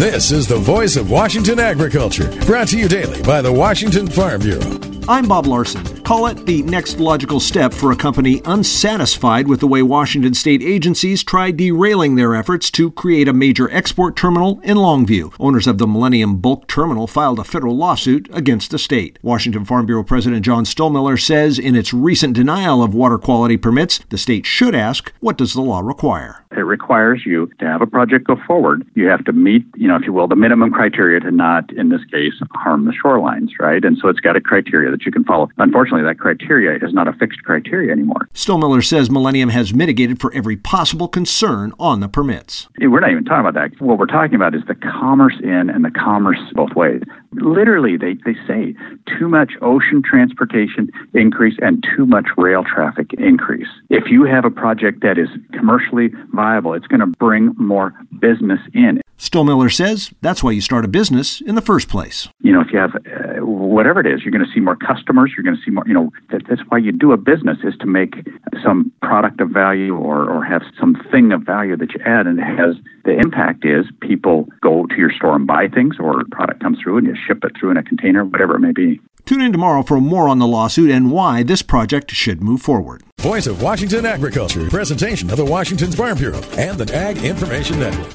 This is the voice of Washington agriculture, brought to you daily by the Washington Farm Bureau. I'm Bob Larson. Call it the next logical step for a company unsatisfied with the way Washington state agencies tried derailing their efforts to create a major export terminal in Longview. Owners of the Millennium Bulk Terminal filed a federal lawsuit against the state. Washington Farm Bureau President John Stollmiller says in its recent denial of water quality permits, the state should ask, what does the law require? It requires you to have a project go forward. You have to meet, if you will, the minimum criteria to not, in this case, harm the shorelines, right? And so it's got a criteria that you can follow. Unfortunately, that criteria is not a fixed criteria anymore. Stollmiller says Millennium has mitigated for every possible concern on the permits. We're not even talking about that. What we're talking about is the commerce in and the commerce both ways. Literally, they say too much ocean transportation increase and too much rail traffic increase. If you have a project that is commercially viable, it's going to bring more business in. Stollmiller says that's why you start a business in the first place. If you have whatever it is, you're going to see more customers, you're going to see more, that's why you do a business, is to make some product of value or have something of value that you add, and the impact is people go to your store and buy things, or a product comes through and you ship it through in a container, whatever it may be. Tune in tomorrow for more on the lawsuit and why this project should move forward. Voice of Washington Agriculture, presentation of the Washington Farm Bureau and the Ag Information Network.